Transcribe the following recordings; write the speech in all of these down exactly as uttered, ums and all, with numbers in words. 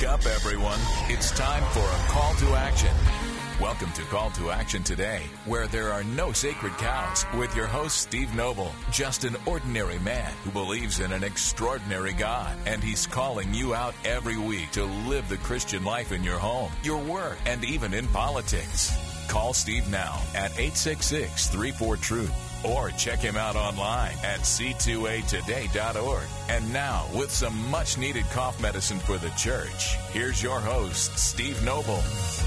Wake up, everyone. It's time for a call to action. Welcome to Call to Action today, where there are no sacred cows, with your host, Steve Noble, just an ordinary man who believes in an extraordinary God, and he's calling you out every week to live the Christian life in your home, your work, and even in politics. Call Steve now at eight six six, three four, truth, or check him out online at c two a today dot org. And now, with some much-needed cough medicine for the church, here's your host, Steve Noble.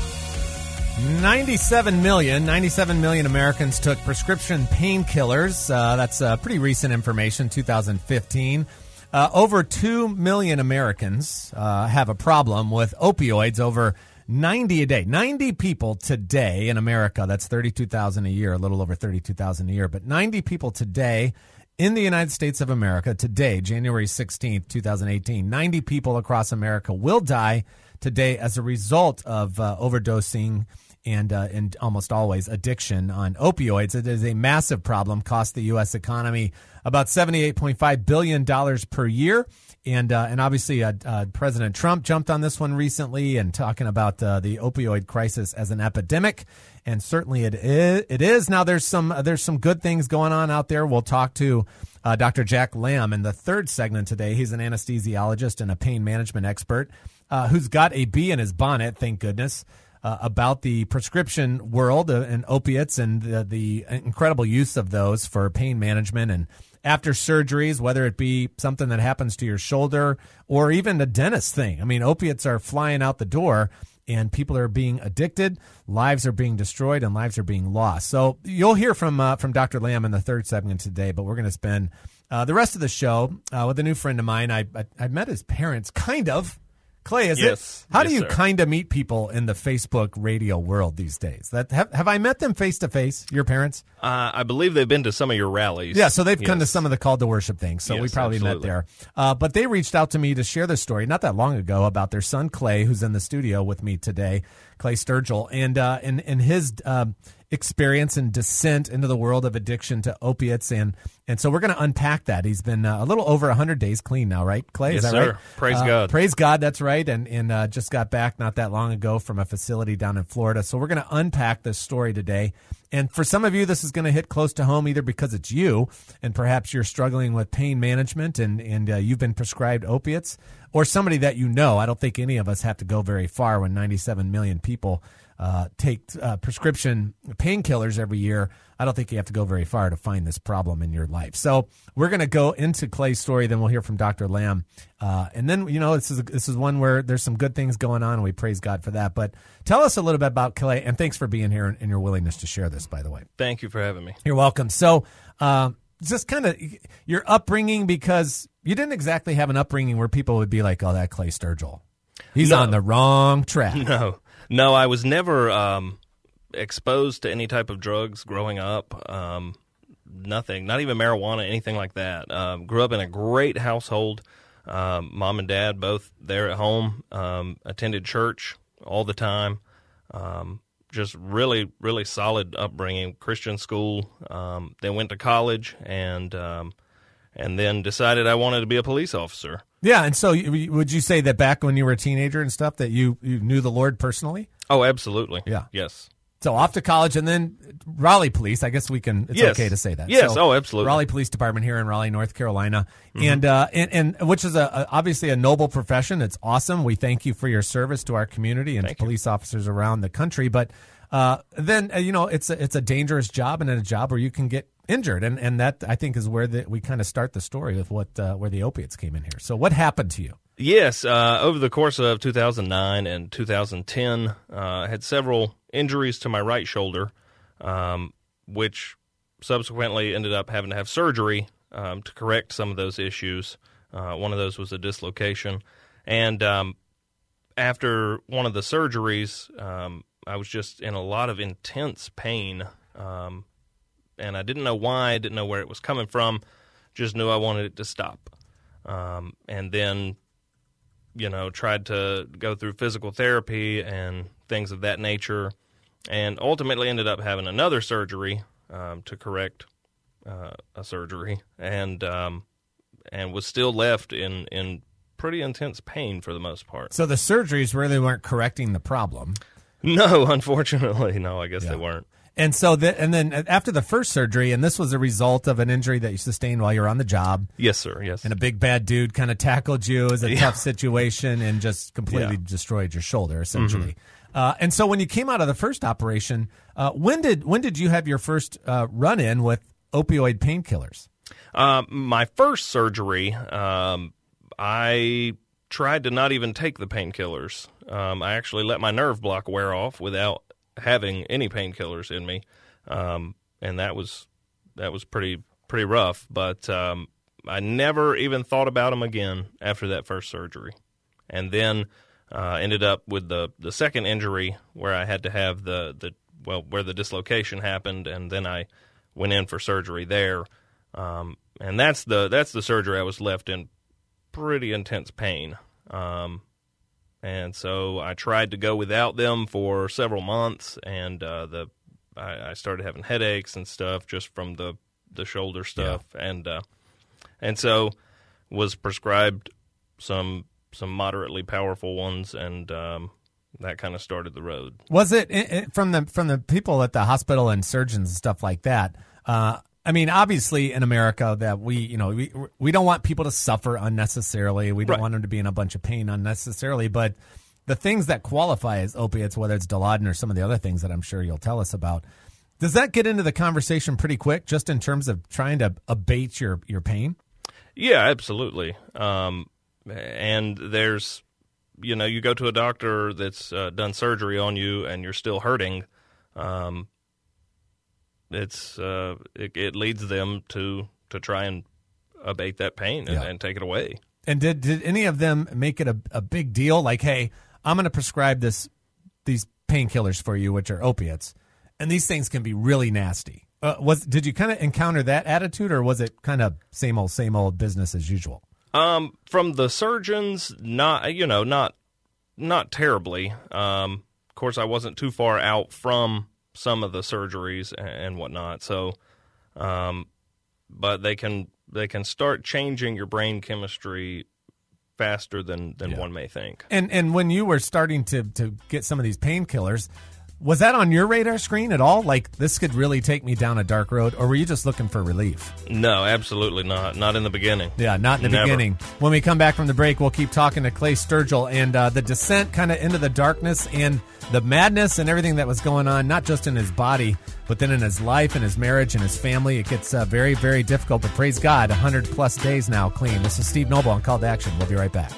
ninety-seven million, ninety-seven million Americans took prescription painkillers. Uh, that's uh, pretty recent information, two thousand fifteen. Uh, over two million Americans uh, have a problem with opioids, over ninety a day. ninety people today in America, that's thirty-two thousand a year, a little over thirty-two thousand a year, but ninety people today in the United States of America, today, January sixteenth, twenty eighteen, ninety people across America will die today as a result of uh, overdosing and uh, and almost always addiction on opioids. It is a massive problem, cost the U S economy about seventy-eight point five billion dollars per year. And uh, and obviously uh, uh, President Trump jumped on this one recently and talking about uh, the opioid crisis as an epidemic. And certainly it is. It is. Now there's some uh, there's some good things going on out there. We'll talk to uh, Doctor Jack Lamb in the third segment today. He's an anesthesiologist and a pain management expert uh, who's got a bee in his bonnet, thank goodness, uh, about the prescription world uh, and opiates and the, the incredible use of those for pain management and after surgeries, whether it be something that happens to your shoulder or even a dentist thing. I mean, opiates are flying out the door and people are being addicted, lives are being destroyed, and lives are being lost. So you'll hear from uh, from Doctor Lamb in the third segment today, but we're going to spend uh, the rest of the show uh, with a new friend of mine. I, I, I met his parents, kind of. Clay, is yes. it? How yes, do you sir. kind of meet people in the Facebook radio world these days? That have, have I met them face to face, your parents? Uh, I believe they've been to some of your rallies. Yeah, so they've yes. come to some of the Call to Worship things, so yes, we probably absolutely. met there. Uh, but they reached out to me to share this story not that long ago about their son, Clay, who's in the studio with me today, Clay Sturgill, and, uh, and, and his um, experience and descent into the world of addiction to opiates. And, and so we're going to unpack that. He's been uh, a little over one hundred days clean now, right, Clay? Yes, Is that sir. right? Praise uh, God. Praise God, that's right, and, and uh, just got back not that long ago from a facility down in Florida. So we're going to unpack this story today. And for some of you, this is going to hit close to home either because it's you and perhaps you're struggling with pain management and, and uh, you've been prescribed opiates, or somebody that you know. I don't think any of us have to go very far when ninety-seven million people uh, take uh, prescription painkillers every year. I don't think you have to go very far to find this problem in your life. So we're going to go into Clay's story, then we'll hear from Doctor Lamb. Uh, and then, you know, this is this is one where there's some good things going on, and we praise God for that. But tell us a little bit about Clay, and thanks for being here and, and your willingness to share this, by the way. Thank you for having me. You're welcome. So uh, just kind of your upbringing, because you didn't exactly have an upbringing where people would be like, oh, that Clay Sturgill, he's No. on the wrong track. No, no, I was never um, exposed to any type of drugs growing up. Um, nothing, not even marijuana, anything like that. Um, grew up in a great household. Um, mom and dad both there at home. Um, attended church all the time. Um, just really, really solid upbringing. Christian school. Um, then went to college and um, and then decided I wanted to be a police officer. Yeah, and so you- would you say that back when you were a teenager and stuff that you, you knew the Lord personally? Oh, absolutely. Yeah. Yes. So off to college and then Raleigh Police. I guess we can. It's Yes. okay to say that. Yes. So, Oh, absolutely. Raleigh Police Department here in Raleigh, North Carolina, Mm-hmm. and uh, and and which is a, a obviously a noble profession. It's awesome. We thank you for your service to our community and Thank to you. police officers around the country. But uh, then uh, you know it's a, it's a dangerous job and a job where you can get injured, and and that I think is where the, we kind of start the story with what uh, where the opiates came in here. So what happened to you? Yes, uh, over the course of two thousand nine and two thousand ten, uh, I had several injuries to my right shoulder, um, which subsequently ended up having to have surgery um, to correct some of those issues. Uh, one of those was a dislocation. And um, after one of the surgeries, um, I was just in a lot of intense pain, um, and I didn't know why, didn't know where it was coming from, just knew I wanted it to stop. Um, and then you know, tried to go through physical therapy and things of that nature, and ultimately ended up having another surgery um, to correct uh, a surgery, and um, and was still left in, in pretty intense pain for the most part. So the surgeries really weren't correcting the problem. No, unfortunately, no. I guess Yeah. they weren't. And so, the, and then after the first surgery, and this was a result of an injury that you sustained while you were on the job, Yes, sir. Yes. and a big bad dude kind of tackled you as a Yeah. tough situation and just completely Yeah. destroyed your shoulder, essentially. Uh, and so, when you came out of the first operation, uh, when did when did you have your first uh, run in with opioid painkillers? Um, my first surgery, um, I tried to not even take the painkillers. Um, I actually let my nerve block wear off without having any painkillers in me, um, and that was that was pretty pretty rough. But um, I never even thought about them again after that first surgery, and then uh, ended up with the, the second injury where I had to have the, the well where the dislocation happened, and then I went in for surgery there, um, and that's the that's the surgery I was left in pretty intense pain. Um, And so I tried to go without them for several months, and uh, the I, I started having headaches and stuff just from the, the shoulder stuff, yeah. and uh, and so was prescribed some some moderately powerful ones, and um, that kind of started the road. Was it, it, it from the from the people at the hospital and surgeons and stuff like that? Uh, I mean, obviously in America that we, you know, we we don't want people to suffer unnecessarily. We don't Right. want them to be in a bunch of pain unnecessarily. But the things that qualify as opiates, whether it's Dilaudid or some of the other things that I'm sure you'll tell us about, does that get into the conversation pretty quick, just in terms of trying to abate your, your pain? Yeah, absolutely. Um, and there's, you know, you go to a doctor that's uh, done surgery on you and you're still hurting. Um, it's uh, it, it leads them to to try and abate that pain and, Yeah. and take it away. And did did any of them make it a, a big deal? Like, hey, I'm going to prescribe this these painkillers for you, which are opiates, and these things can be really nasty. Uh, was did you kind of encounter that attitude, or was it kind of same old same old business as usual? Um, from the surgeons, not you know not not terribly. Um, of course, I wasn't too far out from some of the surgeries and, and whatnot. So, um, but they can they can start changing your brain chemistry faster than, than Yeah. one may think. And and when you were starting to to get some of these painkillers, was that on your radar screen at all? Like, this could really take me down a dark road, or were you just looking for relief? No, absolutely not. Not in the beginning. Yeah, not in the Never. beginning. When we come back from the break, we'll keep talking to Clay Sturgill and uh, the descent kind of into the darkness and the madness and everything that was going on, not just in his body, but then in his life and his marriage and his family. It gets uh, very, very difficult, but praise God, one hundred plus days now clean. This is Steve Noble on Call to Action. We'll be right back.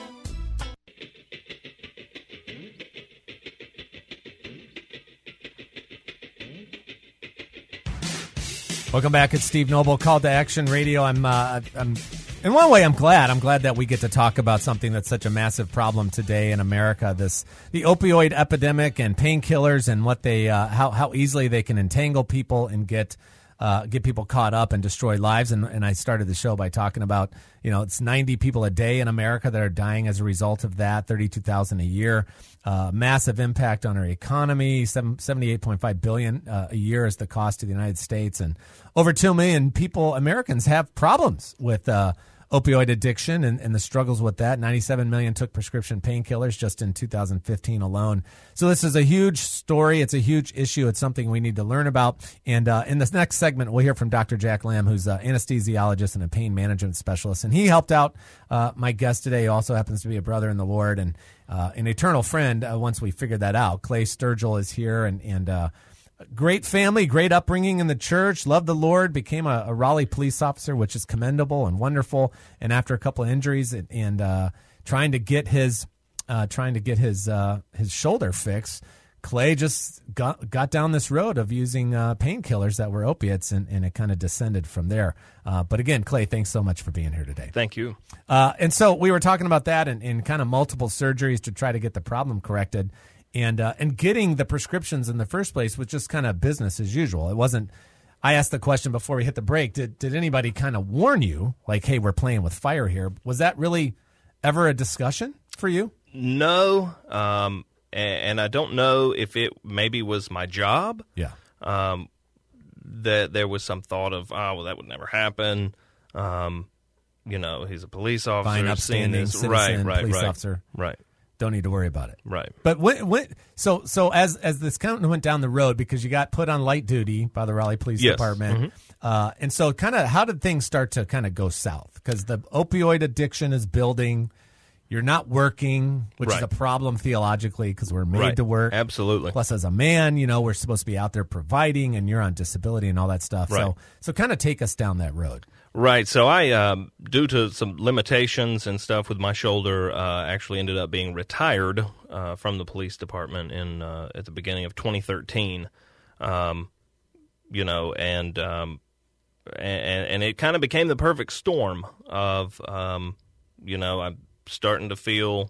Welcome back. It's Steve Noble, Call to Action Radio. I'm, uh, I'm, in one way, I'm glad. I'm glad that we get to talk about something that's such a massive problem today in America. This, the opioid epidemic and painkillers, and what they, uh, how how easily they can entangle people and get uh, get people caught up and destroy lives. And, and I started the show by talking about, you know, it's ninety people a day in America that are dying as a result of that. thirty-two thousand a year. Uh, massive impact on our economy. seventy-eight point five billion dollars uh, a year is the cost to the United States, and over two million people, Americans, have problems with uh, opioid addiction and, and the struggles with that. ninety-seven million took prescription painkillers just in two thousand fifteen alone. So this is a huge story. It's a huge issue. It's something we need to learn about. And uh, in this next segment, we'll hear from Doctor Jack Lamb, who's an anesthesiologist and a pain management specialist. And he helped out uh, my guest today, who also happens to be a brother in the Lord and uh, an eternal friend uh, once we figured that out. Clay Sturgill is here, and, and uh, great family, great upbringing in the church, loved the Lord, became a, a Raleigh police officer, which is commendable and wonderful. And after a couple of injuries and, and uh, trying to get his uh, trying to get his uh, his shoulder fixed, Clay just got got down this road of using uh, painkillers that were opiates, and, and it kind of descended from there. Uh, but again, Clay, thanks so much for being here today. Thank you. Uh, and so we were talking about that and, and kind of multiple surgeries to try to get the problem corrected. And uh, and getting the prescriptions in the first place was just kind of business as usual. It wasn't. I asked the question before we hit the break. Did did anybody kind of warn you, like, hey, we're playing with fire here? Was that really ever a discussion for you? No, um, and, and I don't know if it maybe was my job. Yeah. Um, that there was some thought of, oh, well, that would never happen. Um, you know, he's a police officer. Fine, seeing upstanding this. citizen, right, right, police right. officer. Right, Don't need to worry about it. right. But when, when, so so as as this kind of went down the road, because you got put on light duty by the Raleigh Police Yes. Department, Mhm. uh, and so kind of how did things start to kind of go south? Because the opioid addiction is building. You're not working, which Right. is a problem theologically because we're made Right. to work. Absolutely. Plus, as a man, you know, we're supposed to be out there providing, and you're on disability and all that stuff. Right. So, so kind of take us down that road. Right. So I, um, due to some limitations and stuff with my shoulder, uh, actually ended up being retired uh, from the police department in uh, at the beginning of twenty thirteen. Um, you know, and um, and, and it kind of became the perfect storm of, um, you know, I'm starting to feel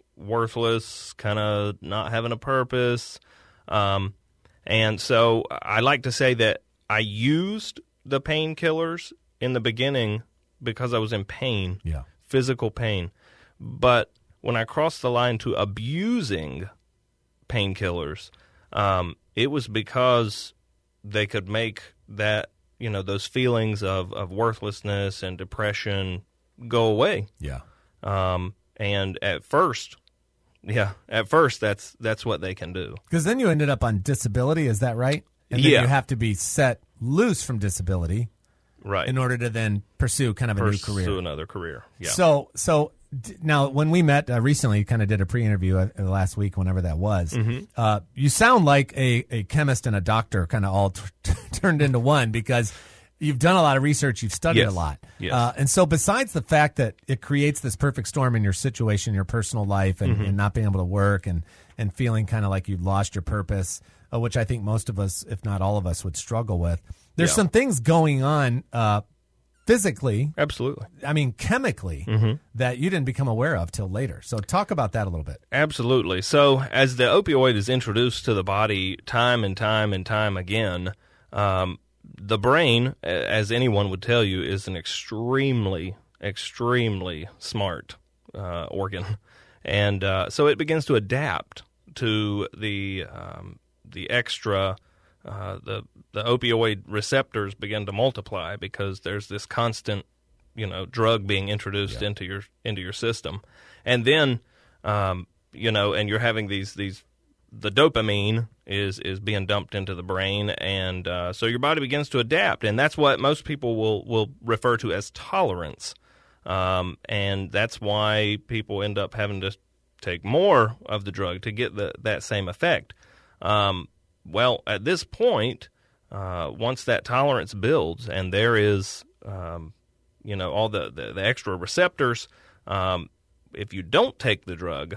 worthless, kind of not having a purpose. Um, and so I like to say that I used the painkillers in the beginning because I was in pain, Yeah. physical pain. But when I crossed the line to abusing painkillers, um, it was because they could make that, you know, those feelings of, of worthlessness and depression go away. Yeah. Um, and at first, yeah, at first that's that's what they can do. Because then you ended up on disability, is that right? And then Yeah. you have to be set loose from disability Right. in order to then pursue kind of a Pursue new career. another career. Yeah. So, so d- now when we met uh, recently, kind of did a pre-interview uh, last week, whenever that was. Mm-hmm. Uh, you sound like a, a chemist and a doctor, kind of all t- t- turned into one, because you've done a lot of research, you've studied Yes. a lot, Yes. uh, and so besides the fact that it creates this perfect storm in your situation, your personal life, and, Mm-hmm. and not being able to work, and and feeling kind of like you've lost your purpose, uh, which I think most of us, if not all of us, would struggle with. There's Yeah. some things going on. Uh, Physically, Absolutely. I mean, chemically, Mm-hmm. that you didn't become aware of till later. So talk about that a little bit. Absolutely. So as the opioid is introduced to the body time and time and time again, um, the brain, a- as anyone would tell you, is an extremely, extremely smart uh, organ. And uh, so it begins to adapt to the um, the extra, uh, the the opioid receptors begin to multiply because there's this constant, you know, drug being introduced Yeah. into your into your system, and then, um, you know, and you're having these these the dopamine is is being dumped into the brain, and uh, so your body begins to adapt, and that's what most people will will refer to as tolerance, um, and that's why people end up having to take more of the drug to get the that same effect. Um, well, at this point, uh, once that tolerance builds, and there is, um, you know, all the, the, the extra receptors, um, if you don't take the drug,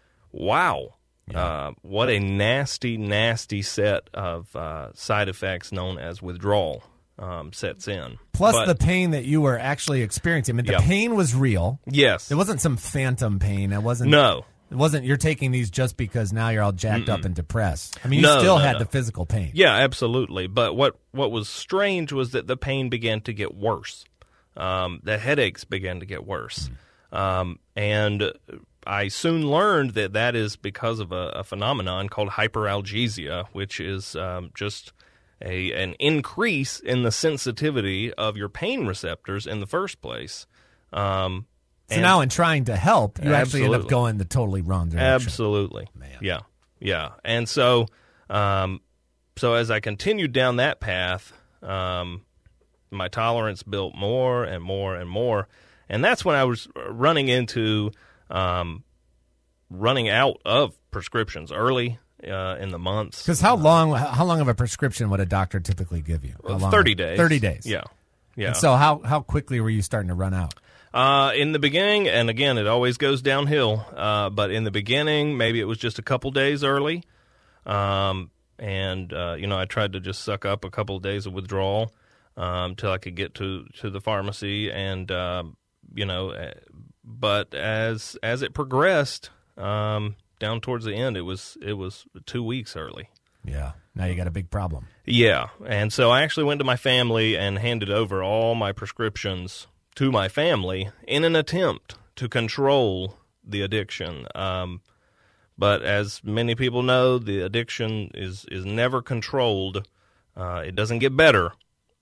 wow, uh, what a nasty, nasty set of uh, side effects known as withdrawal um, sets in. Plus But- the pain that you were actually experiencing. I mean, the Yeah. pain was real. yes, It wasn't some phantom pain. It wasn't. no. It wasn't. You're taking these just because now you're all jacked up and depressed. I mean, you No, still no, had no. the physical pain. Yeah, absolutely. But what, what was strange was that the pain began to get worse. Um, the headaches began to get worse. Um, and I soon learned that that is because of a, a phenomenon called hyperalgesia, which is um, just a an increase in the sensitivity of your pain receptors in the first place. Um, So and- now, in trying to help, you actually end up Absolutely. going the totally wrong direction. Absolutely. Man. Yeah. Yeah. And so, um, so as I continued down that path, um, my tolerance built more and more and more. And that's when I was running into, um, running out of prescriptions early, uh, in the months. Because how long? How long of a prescription would a doctor typically give you? How long? thirty days. Thirty days. Yeah. Yeah. And so how how quickly were you starting to run out? Uh, in the beginning, and again, it always goes downhill, uh, but in the beginning, maybe it was just a couple days early. Um, and, uh, you know, I tried to just suck up a couple of days of withdrawal um, till I could get to, to the pharmacy. And, uh, you know, uh, but as as it progressed um, down towards the end, it was it was two weeks early. Yeah. Now you got a big problem. Yeah, and so I actually went to my family and handed over all my prescriptions to my family in an attempt to control the addiction. Um, but as many people know, the addiction is, is never controlled. Uh, it doesn't get better.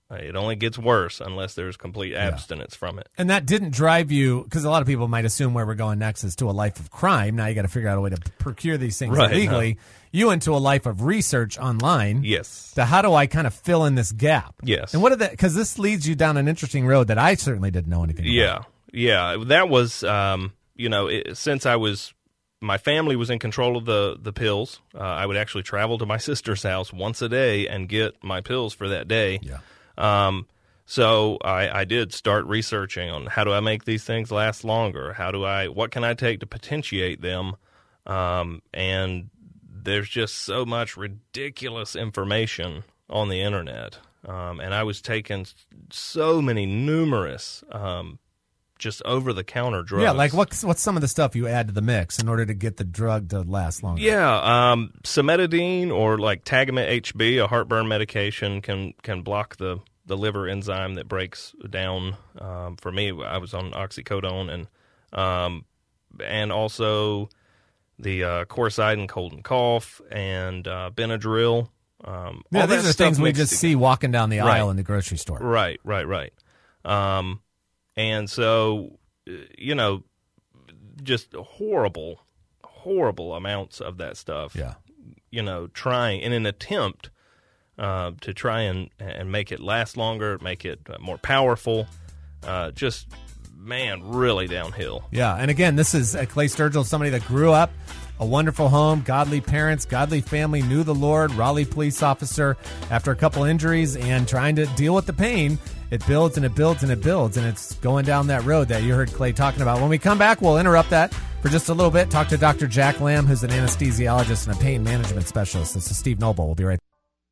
Uh, It only gets worse unless there's complete abstinence from it. And that didn't drive you, because a lot of people might assume where we're going next is to a life of crime. Now you got to figure out a way to procure these things Right, illegally. no. You into a life of research online. Yes. So how do I kind of fill in this gap? Yes. And what did that? Because this leads you down an interesting road that I certainly didn't know anything about. Yeah, yeah. That was, um, you know, it, since I was, my family was in control of the the pills. Uh, I would actually travel to my sister's house once a day and get my pills for that day. Yeah. Um, so I, I did start researching on how do I make these things last longer? How do I, what can I take to potentiate them? Um, and there's just so much ridiculous information on the internet. Um, and I was taking so many numerous, um, just over-the-counter drugs. Yeah, like what's, what's some of the stuff you add to the mix in order to get the drug to last longer? Yeah, um, cimetidine or like Tagamet H B, a heartburn medication, can can block the, the liver enzyme that breaks down. Um, for me, I was on oxycodone, and um, and also the uh, Coricidin cold and cough, and uh, Benadryl. Um, Yeah, all these that are things stuff we mixed just together. see walking down the Right. aisle in the grocery store. Right, right, right. Um, and so, uh, you know, just horrible, horrible amounts of that stuff. Yeah. You know, trying in an attempt uh, to try and and make it last longer, make it uh, more powerful. Uh, just man, really downhill. Yeah, and again, this is uh, Clay Sturgill, somebody that grew up, a wonderful home, godly parents, godly family, knew the Lord, Raleigh police officer. After a couple injuries and trying to deal with the pain, it builds and it builds and it builds, and it's going down that road that you heard Clay talking about. When we come back, we'll interrupt that for just a little bit, talk to Doctor Jack Lamb, who's an anesthesiologist and a pain management specialist. This is Steve Noble. We'll be right back.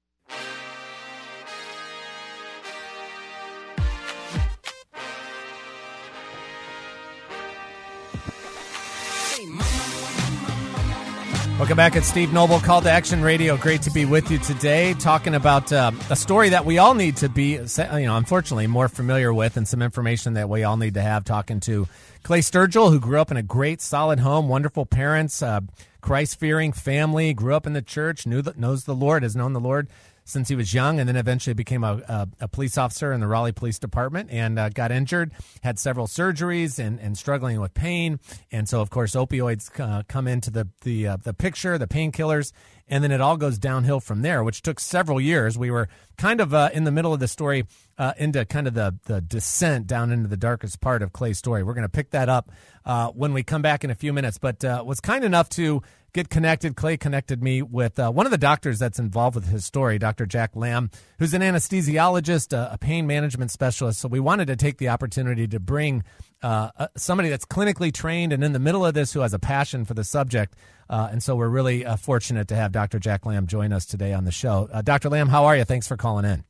Welcome back at Steve Noble, Call to Action Radio. Great to be with you today, talking about um, a story that we all need to be, you know, unfortunately more familiar with, and some information that we all need to have. Talking to Clay Sturgill, who grew up in a great, solid home, wonderful parents, uh, Christ-fearing family, grew up in the church, knew the, knows the Lord, has known the Lord since he was young, and then eventually became a, a, a police officer in the Raleigh Police Department, and uh, got injured, had several surgeries, and, and struggling with pain. And so, of course, opioids uh, come into the the, uh, the picture, the painkillers, and then it all goes downhill from there, which took several years. We were kind of uh, in the middle of the story uh, into kind of the, the descent down into the darkest part of Clay's story. We're going to pick that up uh, when we come back in a few minutes, but uh, was kind enough to get connected. Clay connected me with uh, one of the doctors that's involved with his story, Doctor Jack Lamb, who's an anesthesiologist, a, a pain management specialist. So we wanted to take the opportunity to bring uh, uh, somebody that's clinically trained and in the middle of this who has a passion for the subject. Uh, and so we're really uh, fortunate to have Doctor Jack Lamb join us today on the show. Uh, Doctor Lamb, how are you? Thanks for calling in.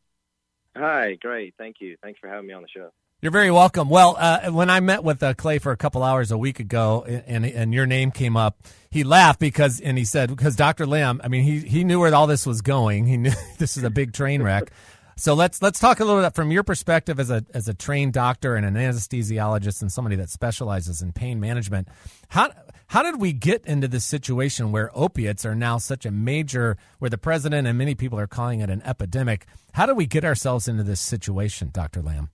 Hi, great. Thank you. Thanks for having me on the show. You're very welcome. Well, uh, when I met with uh, Clay for a couple hours a week ago, and and your name came up, he laughed because, and he said, because Doctor Lamb, I mean, he he knew where all this was going. He knew this is a big train wreck. So let's let's talk a little bit from your perspective as a as a trained doctor and an anesthesiologist and somebody that specializes in pain management. How how did we get into this situation where opiates are now such a major, where the president and many people are calling it an epidemic? How did we get ourselves into this situation, Doctor Lamb?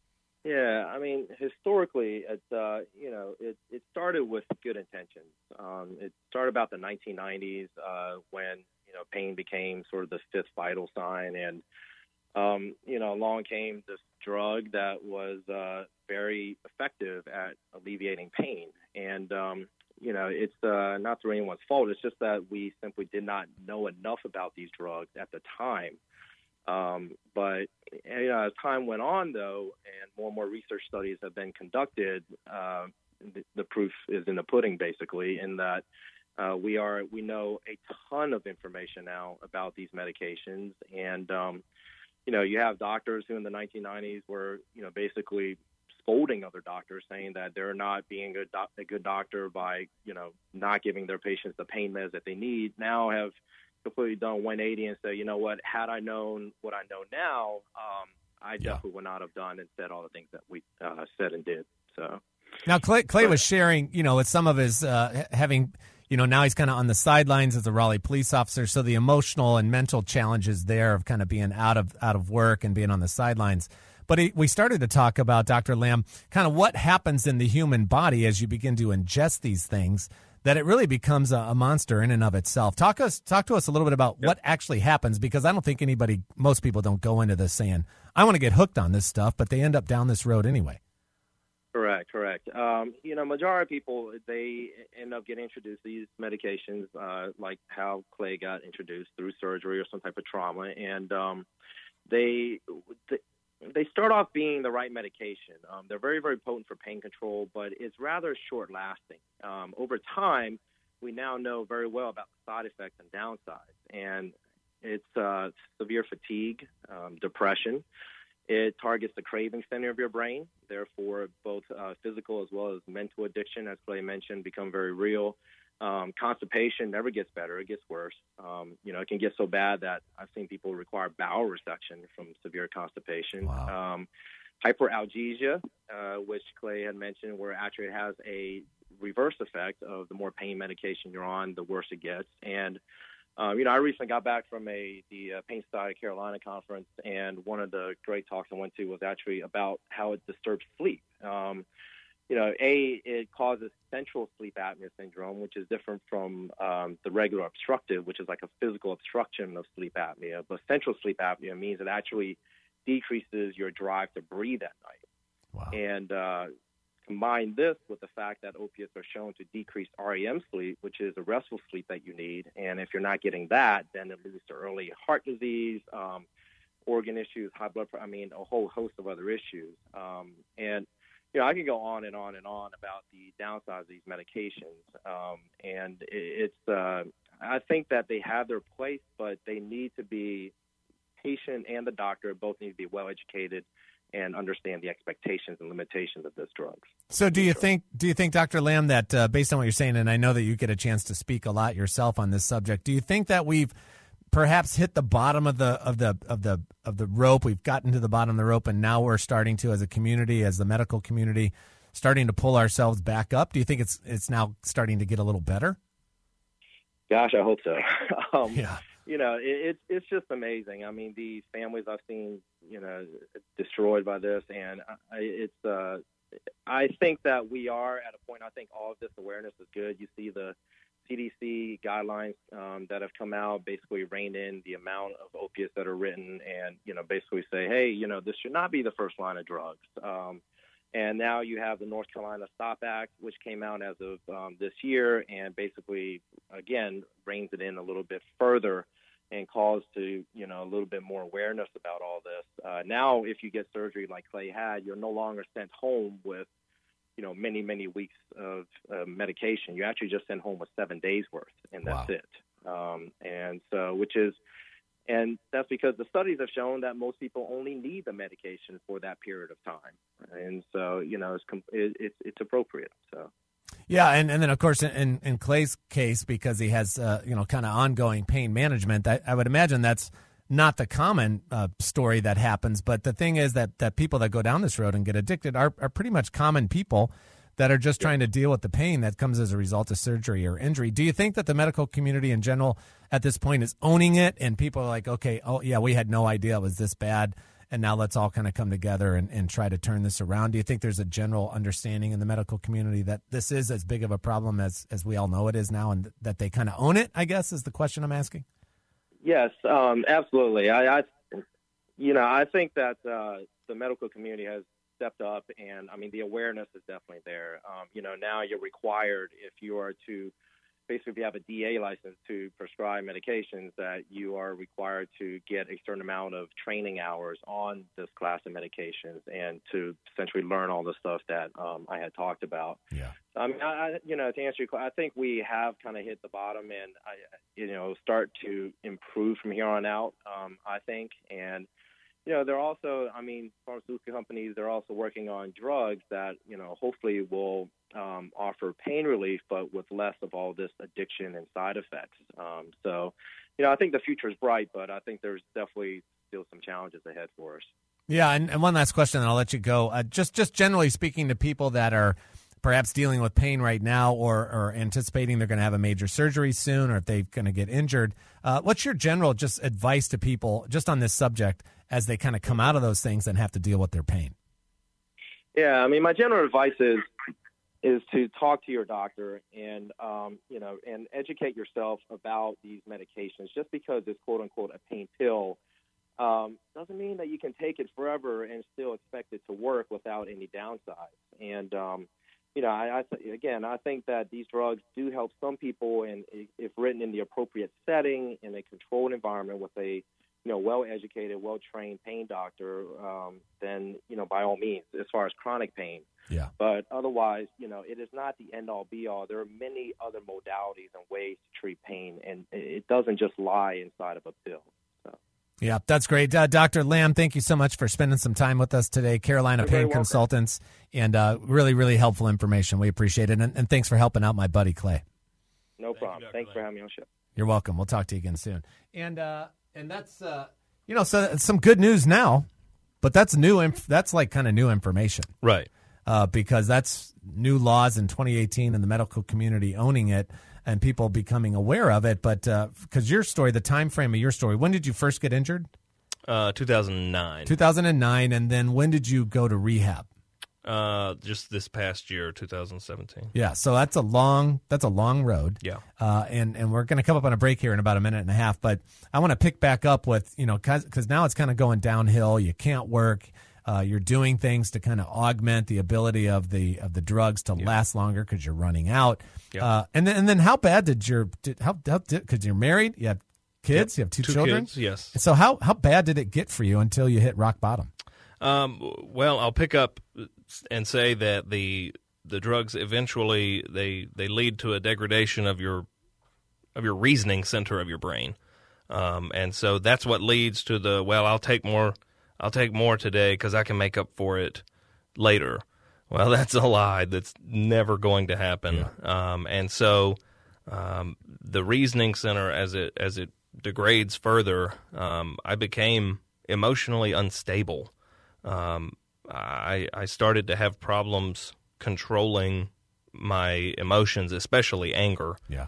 Yeah, I mean, historically, it, uh, you know, it, it started with good intentions. Um, it started about the nineteen nineties uh, when, you know, pain became sort of the fifth vital sign. And, um, you know, along came this drug that was uh, very effective at alleviating pain. And, um, you know, it's uh, not through anyone's fault. It's just that we simply did not know enough about these drugs at the time. Um, but you know, as time went on, though, and more and more research studies have been conducted, uh, the, the proof is in the pudding, basically, in that uh, we are we know a ton of information now about these medications. And, um, you know, you have doctors who in the nineteen nineties were, you know, basically scolding other doctors, saying that they're not being a, doc- a good doctor by, you know, not giving their patients the pain meds that they need, now have completely done one eighty and say, you know what, had I known what I know now, um, I definitely yeah. would not have done and said all the things that we uh, said and did. So now Clay, Clay was sharing, you know, with some of his uh, having, you know, now he's kind of on the sidelines as a Raleigh police officer. So the emotional and mental challenges there of kind of being out of out of work and being on the sidelines. But he, we started to talk about, Doctor Lamb, kind of what happens in the human body as you begin to ingest these things, that it really becomes a, a monster in and of itself. Talk us, talk to us a little bit about yep. what actually happens, because I don't think anybody, most people don't go into this saying, I want to get hooked on this stuff, but they end up down this road anyway. Correct, correct. Um, you know, majority of people, they end up getting introduced to these medications, uh, like how Clay got introduced through surgery or some type of trauma, and um, they, they they start off being the right medication. Um, they're very, very potent for pain control, but it's rather short-lasting. Um, over time, we now know very well about the side effects and downsides, and it's uh, severe fatigue, um, depression. It targets the craving center of your brain. Therefore, both uh, physical as well as mental addiction, as Clay mentioned, become very real. Um, constipation never gets better. It gets worse. Um, you know, it can get so bad that I've seen people require bowel resection from severe constipation. Wow. Um, hyperalgesia, uh, which Clay had mentioned, where actually it has a reverse effect of the more pain medication you're on, the worse it gets. And Um, you know, I recently got back from a the uh, Pain Society of Carolina conference, and one of the great talks I went to was actually about how it disturbs sleep. Um, you know, A, it causes central sleep apnea syndrome, which is different from um, the regular obstructive, which is like a physical obstruction of sleep apnea. But central sleep apnea means it actually decreases your drive to breathe at night. Wow. And uh, combine this with the fact that opiates are shown to decrease R E M sleep, which is a restful sleep that you need. And if you're not getting that, then it leads to early heart disease, um, organ issues, high blood pressure, I mean, a whole host of other issues. Um, and, you know, I can go on and on and on about the downsides of these medications. Um, and it, it's, uh, I think that they have their place, but they need to be, patient and the doctor both need to be well educated and understand the expectations and limitations of this drug. So do you think, do you think, Doctor Lamb, that uh, based on what you're saying, and I know that you get a chance to speak a lot yourself on this subject, do you think that we've perhaps hit the bottom of the of the of the of the rope? We've gotten to the bottom of the rope, and now we're starting to, as a community, as the medical community, starting to pull ourselves back up. Do you think it's it's now starting to get a little better? Gosh, I hope so. um, yeah. You know, it, it's it's just amazing. I mean, the families I've seen, you know, destroyed by this, and I, it's. Uh, I think that we are at a point. I think all of this awareness is good. You see the C D C guidelines um, that have come out, basically rein in the amount of opiates that are written, and you know, basically say, hey, you know, this should not be the first line of drugs. Um, And now you have the North Carolina STOP Act, which came out as of um, this year, and basically, again, reins it in a little bit further and calls to, you know, a little bit more awareness about all this. Uh, now, if you get surgery like Clay had, you're no longer sent home with, you know, many, many weeks of uh, medication. You're actually just sent home with seven days worth, and that's wow. it. Um, and so, which is, and that's because the studies have shown that most people only need the medication for that period of time. And so, you know, it's it, it's, it's appropriate. So. Yeah, and, and then, of course, in, in Clay's case, because he has, uh, you know, kind of ongoing pain management, I, I would imagine that's not the common uh, story that happens. But the thing is that, that people that go down this road and get addicted are, are pretty much common people that are just trying to deal with the pain that comes as a result of surgery or injury. Do you think that the medical community in general at this point is owning it, and people are like, okay, oh, yeah, we had no idea it was this bad, and now let's all kind of come together and, and try to turn this around? Do you think there's a general understanding in the medical community that this is as big of a problem as, as we all know it is now, and that they kind of own it, I guess, is the question I'm asking? Yes, um, absolutely. I, I, you know, I think that uh, the medical community has stepped up, and I mean, the awareness is definitely there. Um, you know, now you're required, if you are to, basically if you have a D A license to prescribe medications, that you are required to get a certain amount of training hours on this class of medications and to essentially learn all the stuff that um, I had talked about. Yeah. I mean, I, you know, to answer your question, I think we have kind of hit the bottom, and I, you know, start to improve from here on out. Um, I think, and you know, they're also, I mean, pharmaceutical companies, they're also working on drugs that, you know, hopefully will um, offer pain relief, but with less of all this addiction and side effects. Um, so, you know, I think the future is bright, but I think there's definitely still some challenges ahead for us. Yeah, and, and one last question, and I'll let you go. Uh, just, just generally speaking to people that are perhaps dealing with pain right now or, or anticipating they're going to have a major surgery soon or if they're going to get injured. Uh, what's your general just advice to people just on this subject as they kind of come out of those things and have to deal with their pain? Yeah, I mean, my general advice is is to talk to your doctor and, um, you know, and educate yourself about these medications. Just because it's quote unquote a pain pill um, doesn't mean that you can take it forever and still expect it to work without any downsides. And, um, you know, I, I th- again, I think that these drugs do help some people, and if written in the appropriate setting, in a controlled environment with a, you know, well-educated, well-trained pain doctor, um, then, you know, by all means, as far as chronic pain. Yeah. But otherwise, you know, it is not the end-all, be-all. There are many other modalities and ways to treat pain, and it doesn't just lie inside of a pill. So. Yeah, that's great. Uh, Doctor Lamb, thank you so much for spending some time with us today. Carolina You're Pain Consultants, and uh, really, really helpful information. We appreciate it, and, and thanks for helping out my buddy Clay. No Thank problem. You, Thanks Lamb. for having me on the show. You're welcome. We'll talk to you again soon. And uh, and that's uh, you know, so some good news now, but that's new. Inf- that's like kind of new information, right? Uh, because that's new laws in twenty eighteen and the medical community owning it and people becoming aware of it. But because uh, your story, the time frame of your story, when did you first get injured? Uh, two thousand nine. two thousand nine, and then when did you go to rehab? Uh, just this past year, two thousand seventeen. Yeah, so that's a long that's a long road. Yeah, uh, and and we're going to come up on a break here in about a minute and a half. But I want to pick back up with, you know, because now it's kind of going downhill. You can't work. Uh, you're doing things to kind of augment the ability of the of the drugs to yeah. last longer because you're running out. Yeah. Uh, and then and then how bad did your did, how because you're married, you have kids, yep. you have two, two children. Kids, yes. So how how bad did it get for you until you hit rock bottom? Um, well, I'll pick up and say that the the drugs eventually they, they lead to a degradation of your of your reasoning center of your brain, um, and so that's what leads to the well. I'll take more. I'll take more today because I can make up for it later. Well, that's a lie. That's never going to happen. Yeah. Um, and so um, the reasoning center, as it as it degrades further, um, I became emotionally unstable. Um, I I started to have problems controlling my emotions, especially anger. Yeah.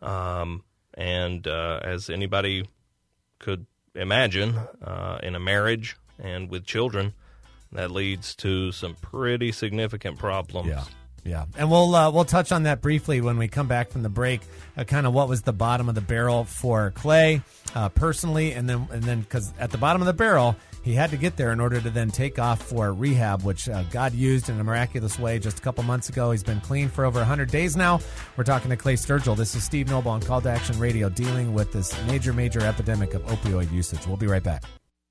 Um, and uh, as anybody could imagine, uh, in a marriage and with children, that leads to some pretty significant problems. Yeah, yeah, and we'll uh, we'll touch on that briefly when we come back from the break. Uh, kind of what was the bottom of the barrel for Clay uh, personally, and then and then because at the bottom of the barrel, he had to get there in order to then take off for rehab, which uh, God used in a miraculous way just a couple months ago. He's been clean for over one hundred days now. We're talking to Clay Sturgill. This is Steve Noble on Call to Action Radio, dealing with this major, major epidemic of opioid usage. We'll be right back.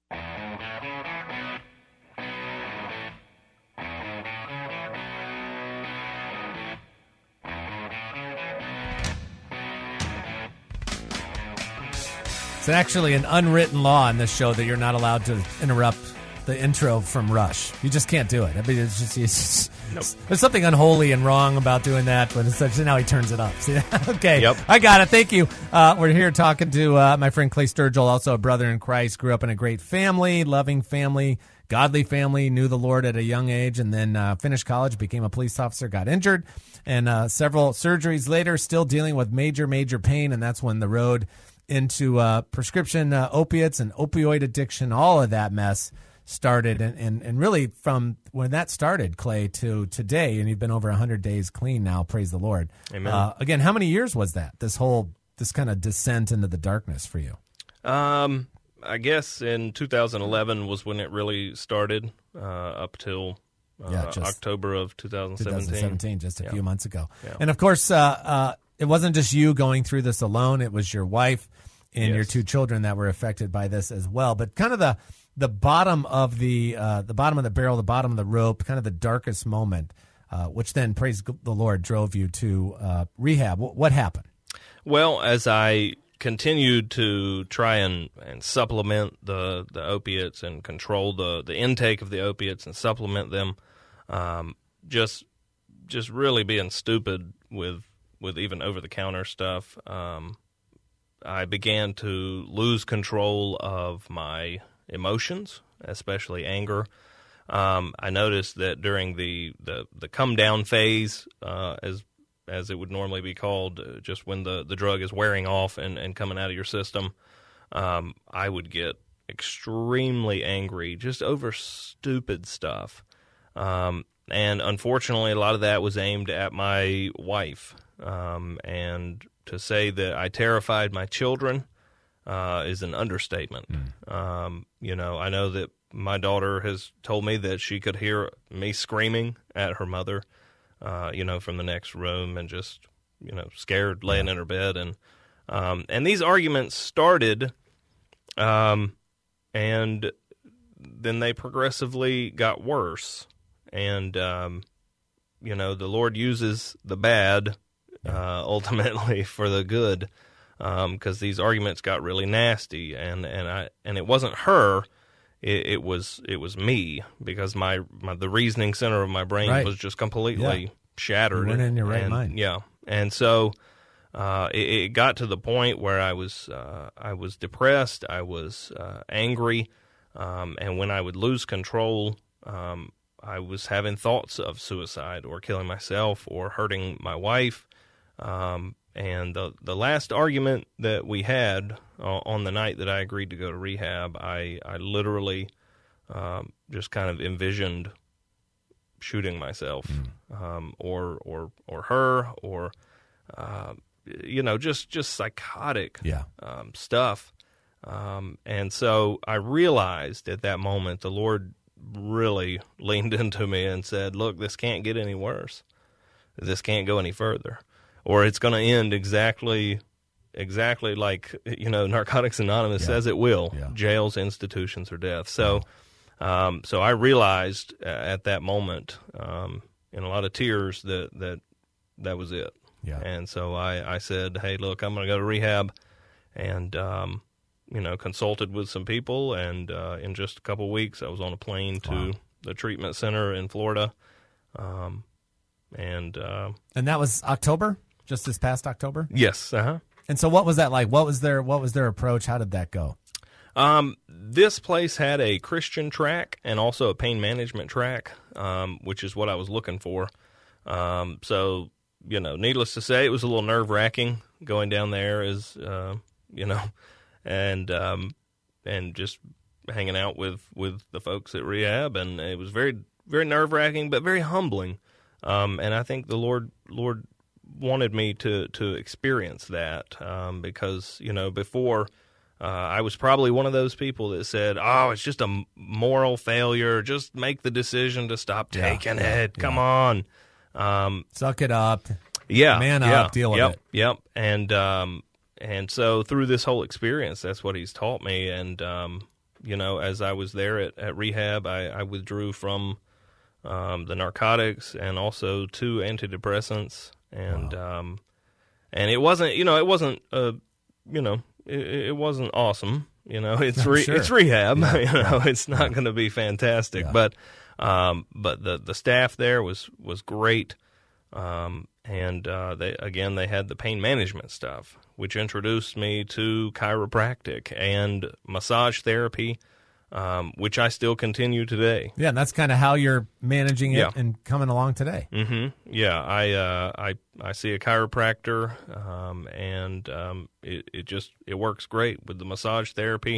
It's actually an unwritten law in this show that you're not allowed to interrupt the intro from Rush. You just can't do it. I mean, it's just, it's just nope. There's something unholy and wrong about doing that. But it's such, now he turns it up. See, okay, yep. I got it. Thank you. Uh, we're here talking to uh, my friend Clay Sturgill, also a brother in Christ. Grew up in a great family, loving family, godly family. Knew the Lord at a young age, and then uh, finished college, became a police officer, got injured, and uh, several surgeries later, still dealing with major, major pain. And that's when the road into uh, prescription uh, opiates and opioid addiction, all of that mess started. And, and, and really from when that started, Clay, to today, and you've been over one hundred days clean now, praise the Lord. Amen. Uh, again, how many years was that, this whole, this kind of descent into the darkness for you? Um, I guess in two thousand eleven was when it really started, uh, up till uh, yeah, just October of two thousand seventeen. twenty seventeen, just a yeah. few months ago. Yeah. And of course, uh, uh, it wasn't just you going through this alone. It was your wife and yes. your two children that were affected by this as well. But kind of the the bottom of the uh, the bottom of the barrel, the bottom of the rope, kind of the darkest moment, uh, which then, praise the Lord, drove you to uh, rehab. W- what happened? Well, as I continued to try and, and supplement the, the opiates and control the, the intake of the opiates and supplement them, um, just just really being stupid with with even over the counter stuff. Um, I began to lose control of my emotions, especially anger. Um, I noticed that during the, the, the come down phase, uh, as as it would normally be called, uh, just when the, the drug is wearing off and, and coming out of your system, um, I would get extremely angry just over stupid stuff. Um, and unfortunately, a lot of that was aimed at my wife. Um, and to say that I terrified my children uh, is an understatement. Mm. Um, you know, I know that my daughter has told me that she could hear me screaming at her mother, uh, you know, from the next room, and just, you know, scared, laying in her bed. And um, and these arguments started, um, and then they progressively got worse. And, um, you know, the Lord uses the bad uh, ultimately for the good, because um, these arguments got really nasty. And, and, I, and it wasn't her. It, it was it was me, because my, my the reasoning center of my brain right. was just completely yeah. shattered. You weren't in your right and, mind. Yeah, and so uh, it, it got to the point where I was uh, I was depressed, I was uh, angry, um, and when I would lose control, um, I was having thoughts of suicide or killing myself or hurting my wife. Um, And the the last argument that we had uh, on the night that I agreed to go to rehab, I, I literally um, just kind of envisioned shooting myself, mm. um, or or or her, or uh, you know, just just psychotic yeah. um, stuff. Um, and so I realized at that moment the Lord really leaned into me and said, "Look, this can't get any worse. This can't go any further, or it's going to end exactly, exactly like, you know, Narcotics Anonymous yeah. says it will. Yeah. Jails, institutions, or death." So, um, so I realized at that moment, um, in a lot of tears, that that that was it. Yeah. And so I, I said, "Hey, look, I'm going to go to rehab," and um, you know, consulted with some people, and uh, in just a couple of weeks, I was on a plane to wow. the treatment center in Florida. Um, And uh, and that was October, just this past October. Yes. Uh huh. And so, what was that like? What was their What was their approach? How did that go? Um, this place had a Christian track and also a pain management track, um, which is what I was looking for. Um, so, you know, needless to say, it was a little nerve wracking going down there, as uh, you know, and um, and just hanging out with, with the folks at rehab, and it was very very nerve wracking, but very humbling. Um, and I think the Lord Lord wanted me to, to experience that, um, because, you know, before uh, I was probably one of those people that said, "Oh, it's just a moral failure. Just make the decision to stop taking yeah, it. yeah. Come on. Um, Suck it up. Yeah. Man yeah, up. Deal with yep, it." Yep. And, um, and so through this whole experience, that's what he's taught me. And, um, you know, as I was there at, at rehab, I, I withdrew from Um, the narcotics and also two antidepressants, and wow. um, and it wasn't, you know, it wasn't, uh, you know, it, it wasn't awesome, you know, it's re- sure. it's rehab, yeah, you know, yeah. it's not yeah. going to be fantastic, yeah. but um, but the the staff there was was great, um, and uh, they again they had the pain management stuff, which introduced me to chiropractic and massage therapy. Um, which I still continue today. Yeah, and that's kind of how you're managing it yeah. and coming along today. Mm-hmm. Yeah, I uh, I I see a chiropractor, um, and um, it it just it works great with the massage therapy.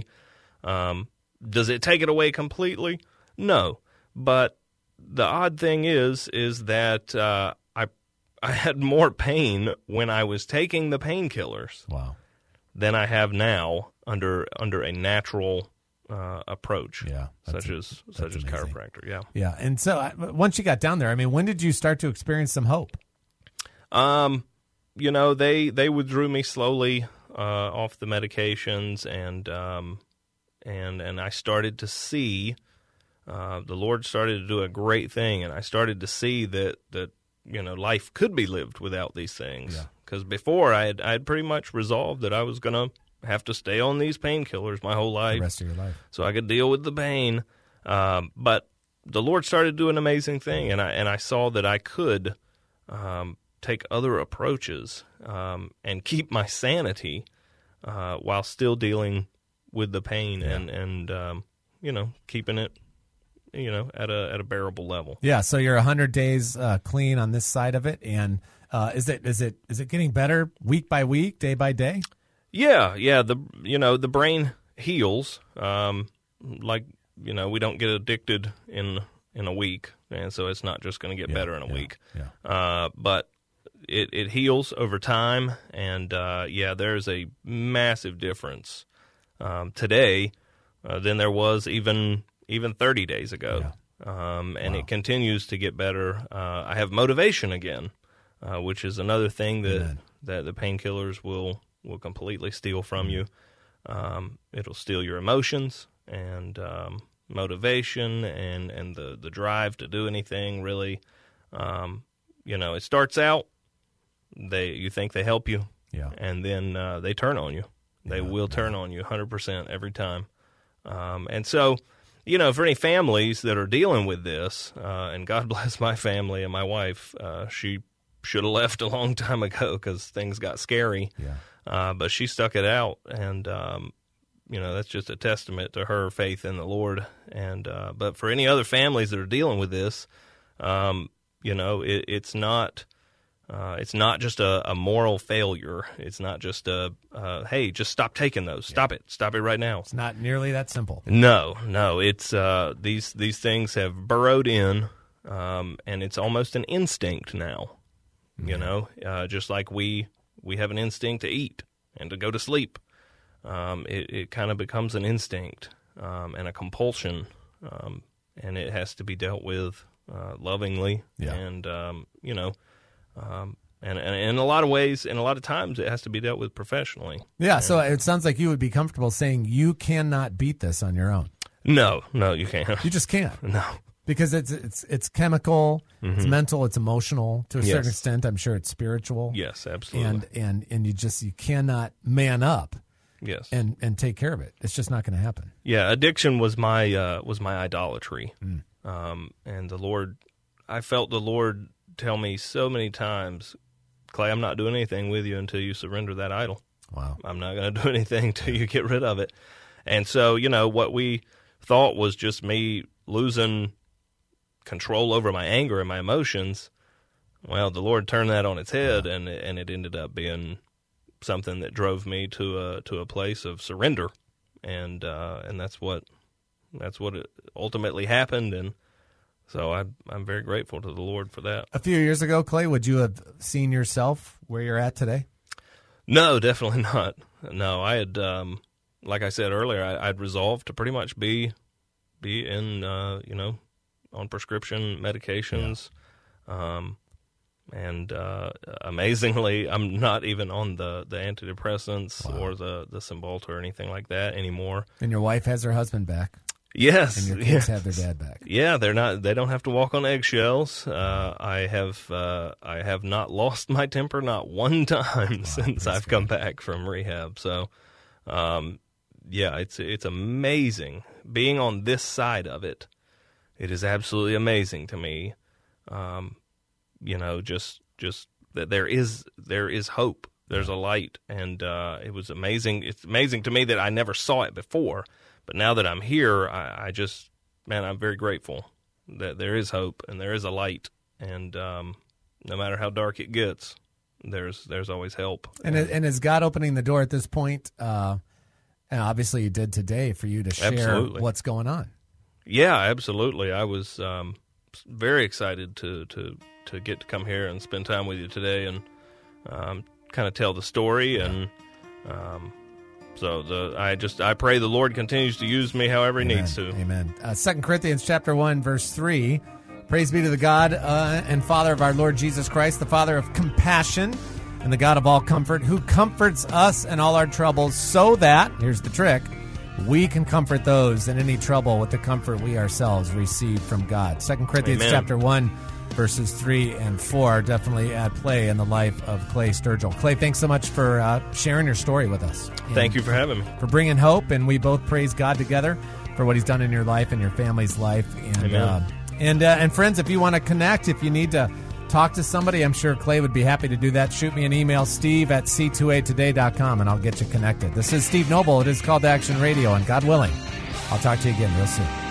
Um, does it take it away completely? No, but the odd thing is is that uh, I I had more pain when I was taking the painkillers. Wow. Than I have now under under a natural Uh, approach, yeah, such a, as such as amazing. chiropractor, yeah, yeah. And so, uh, once you got down there, I mean, when did you start to experience some hope? Um, you know, they they withdrew me slowly uh, off the medications, and um, and and I started to see uh, the Lord started to do a great thing, and I started to see that that you know life could be lived without these things. Because yeah. before, I had I had pretty much resolved that I was gonna have to stay on these painkillers my whole life, the rest of your life, so I could deal with the pain. Um, but the Lord started doing an amazing thing, and I and I saw that I could um, take other approaches um, and keep my sanity uh, while still dealing with the pain, yeah. and and um, you know keeping it you know, at a at a bearable level. Yeah, so you're one hundred days uh, clean on this side of it, and uh, is it is it is it getting better week by week, day by day? Yeah, yeah. The you know the brain heals. Um, like you know, we don't get addicted in in a week, and so it's not just going to get Yeah, better in a yeah, week. yeah. Uh, but it it heals over time, and uh, yeah, there's a massive difference um, today uh, than there was even even thirty days ago. Yeah. Um, and Wow. it continues to get better. Uh, I have motivation again, uh, which is another thing that Amen. that the painkillers will will completely steal from you. Um, it'll steal your emotions and um, motivation and, and the, the drive to do anything, really. Um, you know, it starts out, they you think they help you, Yeah. and then uh, they turn on you. They Yeah, will turn on you one hundred percent every time. Um, and so, you know, for any families that are dealing with this, uh, and God bless my family and my wife, uh, she should have left a long time ago because things got scary. Yeah. Uh, but she stuck it out, and um, you know that's just a testament to her faith in the Lord. And uh, but for any other families that are dealing with this, um, you know, it, it's not uh, it's not just a, a moral failure. It's not just a uh, hey, just stop taking those. Stop it. Stop it right now. It's not nearly that simple. No, no. It's uh, these these things have burrowed in, um, and it's almost an instinct now. You know, uh, just like we. We have an instinct to eat and to go to sleep. Um, it it kind of becomes an instinct um, and a compulsion, um, and it has to be dealt with uh, lovingly. Yeah. And, um, you know, um, and, and in a lot of ways, in a lot of times, it has to be dealt with professionally. Yeah, so it sounds like you would be comfortable saying you cannot beat this on your own. No, no, you can't. You just can't. No. Because it's it's it's chemical, Mm-hmm. it's mental, it's emotional to a Yes. certain extent. I'm sure it's spiritual. Yes, absolutely. And and and you just you cannot man up yes. and and take care of it. It's just not going to happen. Yeah, addiction was my uh, was my idolatry, mm. um, and the Lord. I felt the Lord tell me so many times, Clay, I'm not doing anything with you until you surrender that idol. Wow. I'm not going to do anything until you get rid of it. And so, you know, what we thought was just me losing control over my anger and my emotions. Well, the Lord turned that on its head, and and it ended up being something that drove me to a to a place of surrender, and uh, and that's what that's what it ultimately happened, and so I I'm very grateful to the Lord for that. A few years ago, Clay, would you have seen yourself where you're at today? No, definitely not. No, I had, um, like I said earlier, I, I'd resolved to pretty much be be in uh, you know on prescription medications. Yeah. Um, And uh, amazingly, I'm not even on the, the antidepressants Wow. or the, the Cymbalta or anything like that anymore. And your wife has her husband back. Yes, And your kids yes. have their dad back. Yeah, they're not. They don't have to walk on eggshells. Uh, I have. Uh, I have not lost my temper not one time Wow, since I've good. come back from rehab. So, um, yeah, it's it's amazing being on this side of it. It is absolutely amazing to me. Um, you know, just just that there is there is hope. There's a light, and uh, it was amazing. It's amazing to me that I never saw it before, but now that I'm here, I, I just man, I'm very grateful that there is hope and there is a light, and um, no matter how dark it gets, there's there's always help. And and is God opening the door at this point? Uh, and obviously, you did today for you to share Absolutely. what's going on. Yeah, absolutely. I was um, very excited to, to to get to come here and spend time with you today and um, kind of tell the story. And um, so the I just I pray the Lord continues to use me however He Amen. needs to. Amen. Uh, Second Corinthians chapter one, verse three. Praise be to the God uh, and Father of our Lord Jesus Christ, the Father of compassion and the God of all comfort, who comforts us in all our troubles, so that, here's the trick, we can comfort those in any trouble with the comfort we ourselves receive from God. Second Corinthians Amen. chapter one, verses three and four are definitely at play in the life of Clay Sturgill. Clay, thanks so much for uh, sharing your story with us. Thank you for having me. For bringing hope, and we both praise God together for what He's done in your life and your family's life. And Amen. uh, and uh, and friends, if you want to connect, if you need to talk to somebody, I'm sure Clay would be happy to do that. Shoot me an email, steve at c two a today dot com, and I'll get you connected. This is Steve Noble. It is Call to Action Radio, and God willing, I'll talk to you again real soon.